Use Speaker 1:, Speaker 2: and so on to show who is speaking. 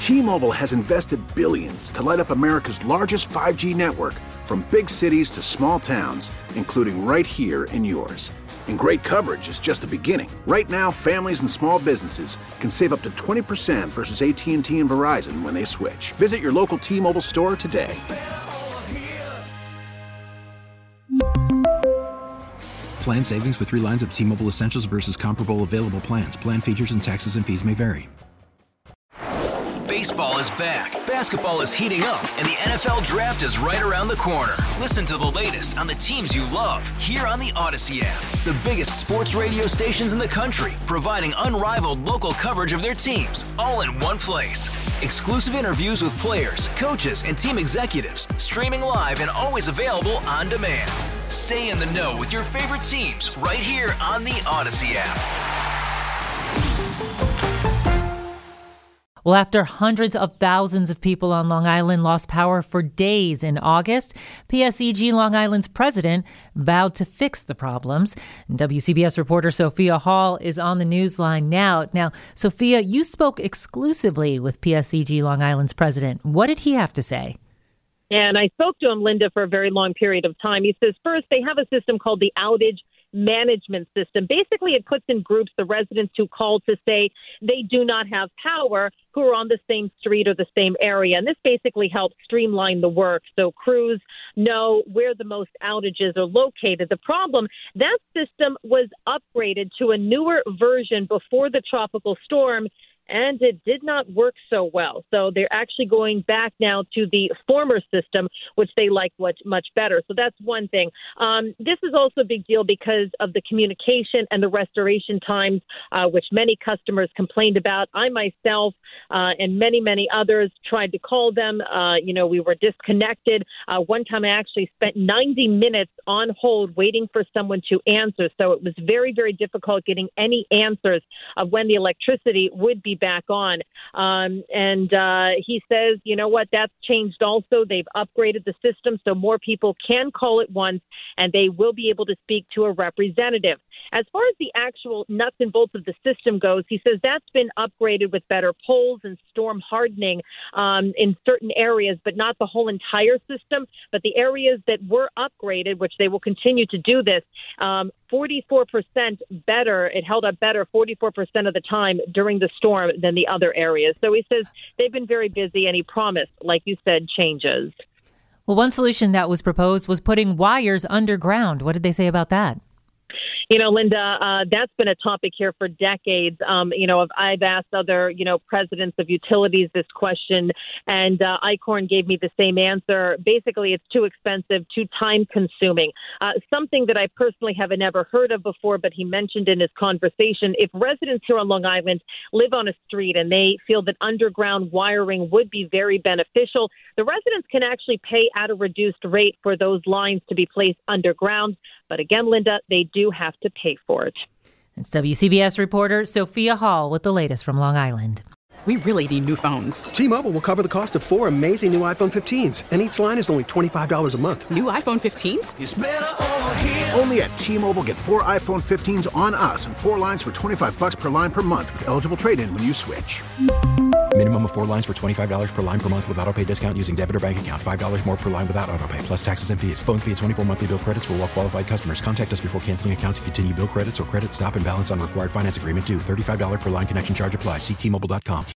Speaker 1: T-Mobile has invested billions to light up America's largest 5G network, from big cities to small towns, including right here in yours. And great coverage is just the beginning. Right now, families and small businesses can save up to 20% versus AT&T and Verizon when they switch. Visit your local T-Mobile store today.
Speaker 2: Plan savings with 3 lines of T-Mobile Essentials versus comparable available plans. Plan features and taxes and fees may vary.
Speaker 3: Baseball is back, basketball is heating up, and the NFL Draft is right around the corner. Listen to the latest on the teams you love here on the Odyssey app. The biggest sports radio stations in the country, providing unrivaled local coverage of their teams, all in one place. Exclusive interviews with players, coaches, and team executives, streaming live and always available on demand. Stay in the know with your favorite teams right here on the Odyssey app.
Speaker 4: Well, after hundreds of thousands of people on Long Island lost power for days in August, PSEG Long Island's president vowed to fix the problems. And WCBS reporter Sophia Hall is on the newsline now. Now, Sophia, you spoke exclusively with PSEG Long Island's president. What did he have to say?
Speaker 5: And I spoke to him, Linda, for a very long period of time. He says, first, they have a system called the outage management system. Basically, it puts in groups the residents who call to say they do not have power who are on the same street or the same area. And this basically helps streamline the work so crews know where the most outages are located. The problem, that system was upgraded to a newer version before the tropical storm, and it did not work so well. So they're actually going back now to the former system, which they like much better. So that's one thing. This is also a big deal because of the communication and the restoration times, which many customers complained about. I myself and many others tried to call them. We were disconnected. One time I actually spent 90 minutes on hold waiting for someone to answer. So it was very, very difficult getting any answers of when the electricity would be back on. He says, you know what, that's changed also. They've upgraded the system so more people can call at once and they will be able to speak to a representative. As far as the actual nuts and bolts of the system goes, he says that's been upgraded with better poles and storm hardening in certain areas, but not the whole entire system. But the areas that were upgraded, which they will continue to do this, 44% better. It held up better 44% of the time during the storm than the other areas. So he says they've been very busy, and he promised, like you said, changes.
Speaker 4: Well, one solution that was proposed was putting wires underground. What did they say about that?
Speaker 5: You know, Linda, that's been a topic here for decades. I've asked other, presidents of utilities this question, and ICORN gave me the same answer. Basically, it's too expensive, too time-consuming. Something that I personally haven't ever heard of before, but he mentioned in his conversation, if residents here on Long Island live on a street and they feel that underground wiring would be very beneficial, the residents can actually pay at a reduced rate for those lines to be placed underground. But again, Linda, they do have to pay for it.
Speaker 4: It's WCBS reporter Sophia Hall with the latest from Long Island.
Speaker 6: We really need new phones.
Speaker 7: T-Mobile will cover the cost of 4 amazing new iPhone 15s, and each line is only $25 a month.
Speaker 6: New iPhone 15s?
Speaker 1: It's better over here. Only at T-Mobile, get 4 iPhone 15s on us and 4 lines for $25 per line per month with eligible trade-in when you switch.
Speaker 2: Minimum of 4 lines for $25 per line per month with autopay discount using debit or bank account. $5 more per line without autopay, plus taxes and fees. Phone fee at 24 monthly bill credits for well-qualified customers. Contact us before canceling account to continue bill credits or credit stop and balance on required finance agreement due. $35 per line connection charge applies. See T-Mobile.com.